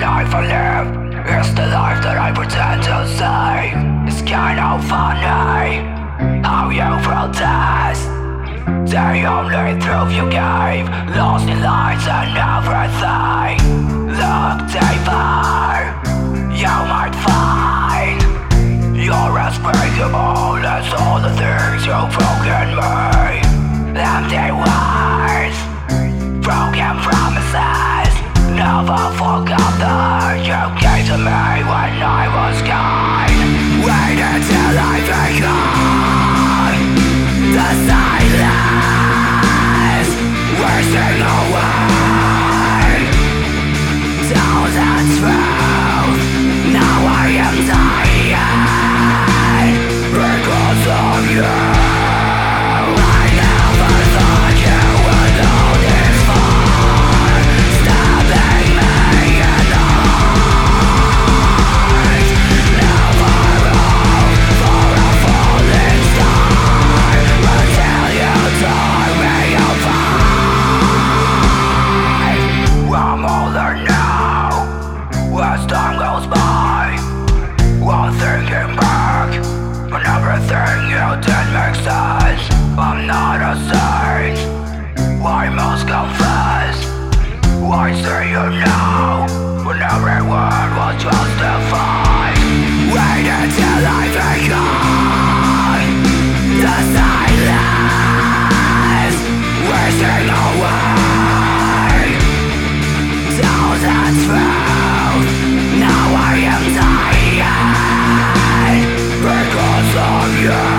life I live is the life that I pretend to say. It's kind of funny how you protest the only truth you gave, lost in lights and everything. Look deeper, you might find you're as breakable as all the things you've broken me. Empty words, broken promises, never forgot that you gave to me when I was kind. Waited till I forgot the silence, wasting away. Tell the truth, now I am dying because of you. As time goes by, while thinking back on everything you did make sense. I'm not a saint, I must confess. Why say you now when every word was justified? Waited till I forgot the silence, wasting away. Tell the truth, now I am dying because of you.